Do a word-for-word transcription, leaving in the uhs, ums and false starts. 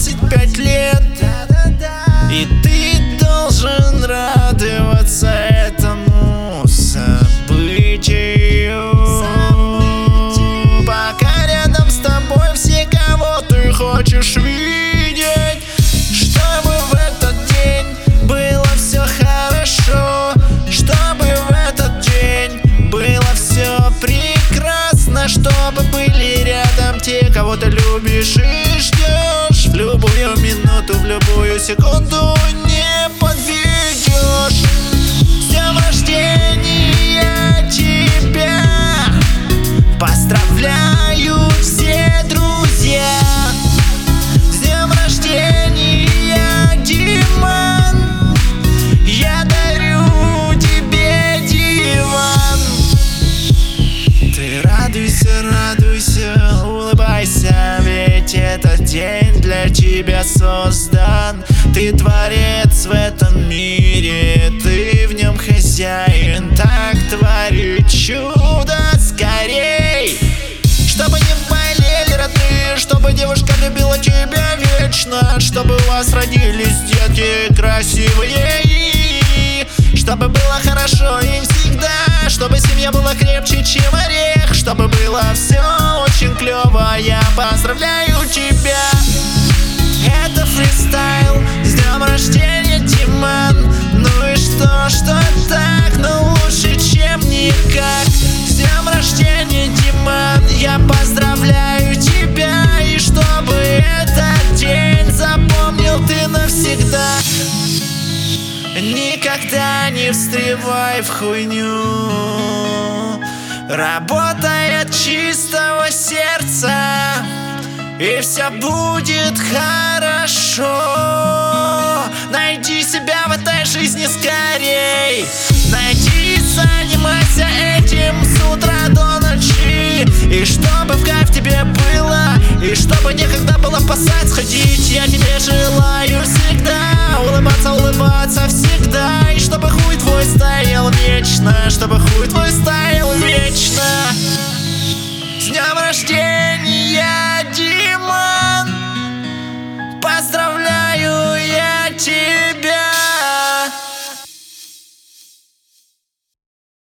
двадцать пять лет, и ты должен радоваться этому событию. Пока рядом с тобой все, кого ты хочешь видеть, чтобы в этот день было все хорошо, чтобы в этот день было все прекрасно, чтобы были рядом те, кого ты любишь и ждешь. В любую минуту, в любую секунду не подведешь. С днем рождения тебя поздравляют все друзья. С днем рождения, Диман, я дарю тебе диван. Ты радуйся, радуйся, улыбайся, ведь этот день для тебя создан. Ты творец в этом мире, ты в нем хозяин. Так твори чудо скорей, чтобы не болели родные, чтобы девушка любила тебя вечно, чтобы у вас родились детки красивые, и чтобы было хорошо им всегда, чтобы семья была крепче, чем орех, чтобы было все очень клево. Я поздравляю тебя. Это фристайл. С днем рождения, Диман. Ну и что, что так, но лучше, чем никак. С днем рождения, Диман, я поздравляю тебя. И чтобы этот день запомнил ты навсегда. Никогда не встревай в хуйню, работай от чистого сердца, и все будет хорошо. Найди себя в этой жизни скорей, найди, занимайся этим с утра до ночи. И чтобы в кайф тебе было, и чтобы некогда было посад сходить, я тебе желаю всегда улыбаться, улыбаться всегда. И чтобы хуй твой стоял вечно, чтобы хуй твой